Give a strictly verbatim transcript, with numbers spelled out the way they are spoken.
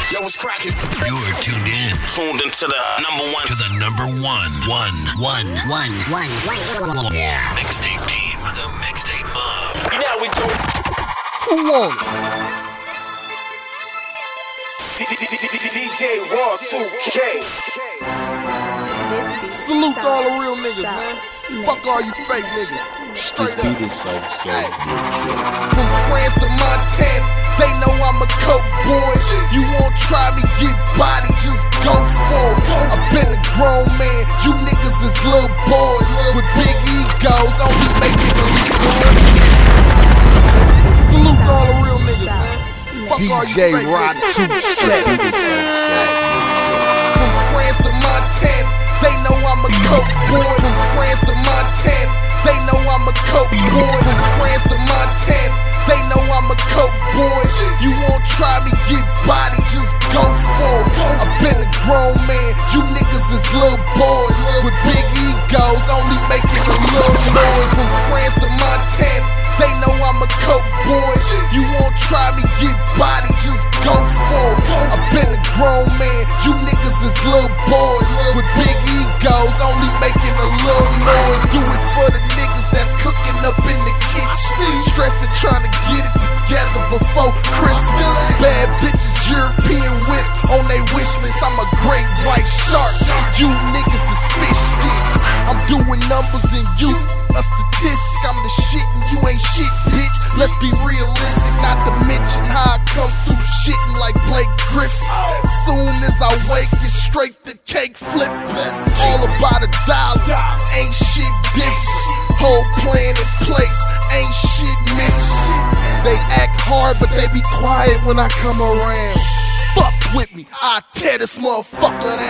Yo, what's cracking? You're tuned in. Tuned into the number one. To the number one. One. One, one, one, one. Yeah. Mixtape team. The Mixtape Mob. You know how we do. Who won it? D J Raw two K. Salute to all the real niggas, man. Fuck all you fake niggas. Straight up. Hey. From France to Montana, they know I'm a coke boy. You won't try me, get body, just go for it. I've been a grown man, you niggas is little boys with big egos, only making a noise. Salute to all the real niggas, man. Fuck all you fake niggas. From France to Montana, they know I'm a coke boy. From France to Montana, they know I'm a coke boy. From France to Montana, they know I'm a coke boy. You won't try me, get body, just go for it. I've been a grown man, you niggas is little boys with big egos, only making a little noise. From France to Montana, they know I'm a coke boy. You won't try me, get body, just go for it. I've been a grown man, you niggas is little boys with big egos, only making a little noise. Do it for the niggas that's cooking up in the kitchen, stressing trying to get it together before Christmas. Bad bitches, European whips on they wish list. I'm a great white shark, you niggas is fish sticks. I'm doing numbers and you a statistic. I'm the shit and you ain't shit, bitch. Let's be realistic, not to mention how I come through shitting like Blake Griffin. Soon as I wake, it's straight the cake flip. All about a dollar, ain't shit different. Whole plan in place, ain't shit missing. They act hard, but they be quiet when I come around. Fuck with me, I tear this motherfucker down.